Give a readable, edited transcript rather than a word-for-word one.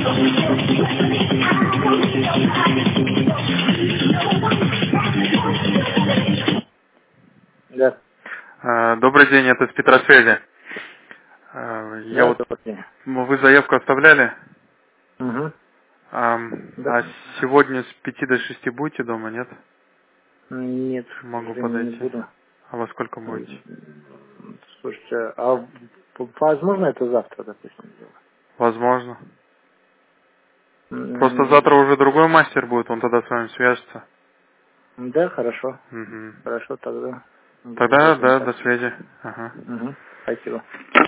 Да. Добрый день, это с Петросвязи. Добрый день. Вы заявку оставляли? Угу. А Да. сегодня с 5 до 6 будете дома, нет? Нет, к Могу сожалению, не подойти. буду. А во сколько будете? Слушайте, а возможно это завтра, допустим, сделать? Возможно. Просто завтра уже другой мастер будет, он тогда с вами свяжется. Да, хорошо. Угу. Хорошо, тогда. Тогда, Будем да, до контакт. связи. Ага. Угу. Спасибо.